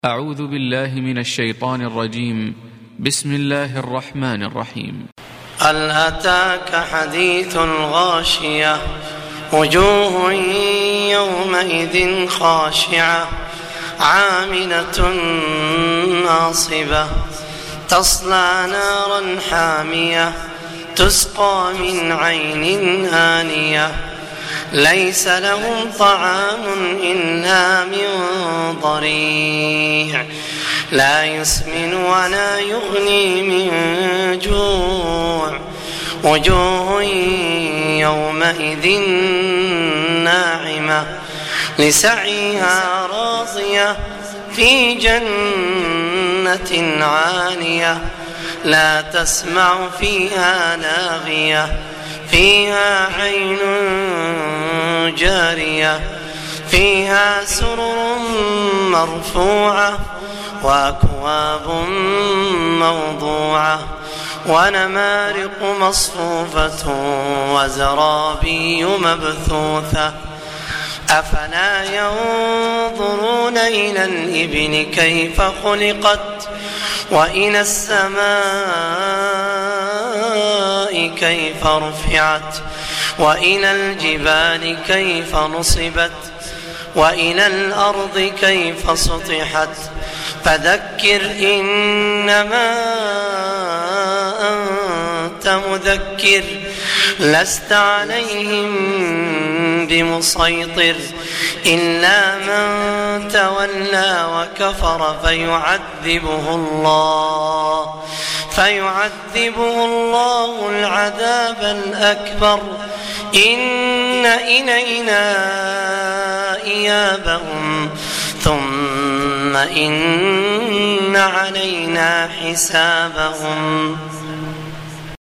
أعوذ بالله من الشيطان الرجيم. بسم الله الرحمن الرحيم. هل أتاك حديث الغاشية وجوه يومئذ خاشعة عاملة ناصبة تصلى نارا حامية تسقى من عين آنية ليس لهم طعام إلا من ضريع لا يسمن ولا يغني من جوع وجوه يومئذ ناعمة لسعيها راضية في جنة عالية لا تسمع فيها لاغية فيها عين جارية فيها سرر مرفوعة وأكواب موضوعة ونمارق مصفوفة وزرابي مبثوثة أفلا ينظرون إلى الإبل كيف خلقت وإلى السماء كيف رفعت وإلى الجبال كيف نصبت وإلى الأرض كيف سطحت فذكر إنما أنت مذكر لست عليهم بمسيطر إلا من تولى وكفر فيعذبه الله العذاب الأكبر إن إلينا إيابهم ثم إن علينا حسابهم.